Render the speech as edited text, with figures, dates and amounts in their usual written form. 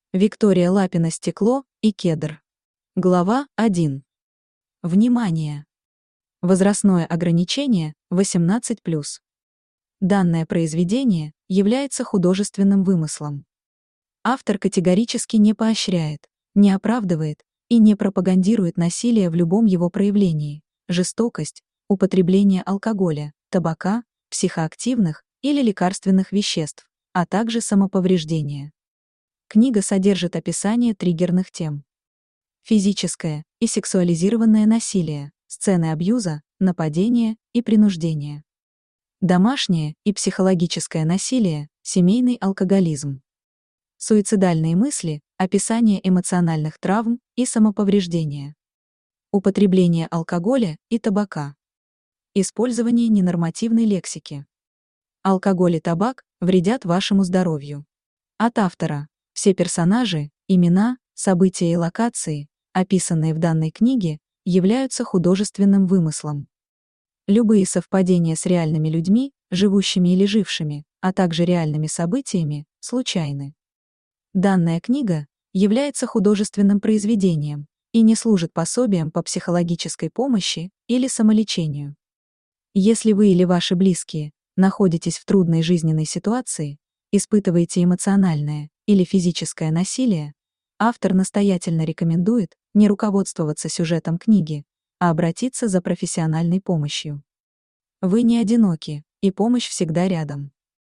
Виктория Лапина «Стекло и кедр». Глава 1. Внимание! Возрастное ограничение 18+. Данное произведение является художественным вымыслом. Автор категорически не поощряет, не оправдывает и не пропагандирует насилие в любом его проявлении, жестокость, употребление алкоголя, табака, психоактивных или лекарственных веществ, а также самоповреждение. Книга содержит описание триггерных тем. Физическое и сексуализированное насилие, сцены абьюза, нападения и принуждения. Домашнее и психологическое насилие, семейный алкоголизм. Суицидальные мысли, описание эмоциональных травм и самоповреждения. Употребление алкоголя и табака. Использование ненормативной лексики. Алкоголь и табак вредят вашему здоровью. От автора. Все персонажи, имена, события и локации, описанные в данной книге, являются художественным вымыслом. Любые совпадения с реальными людьми, живущими или жившими, а также реальными событиями, случайны. Данная книга является художественным произведением и не служит пособием по психологической помощи или самолечению. Если вы или ваши близкие находитесь в трудной жизненной ситуации, испытываете эмоциональное или физическое насилие, автор настоятельно рекомендует не руководствоваться сюжетом книги, а обратиться за профессиональной помощью. Вы не одиноки, и помощь всегда рядом.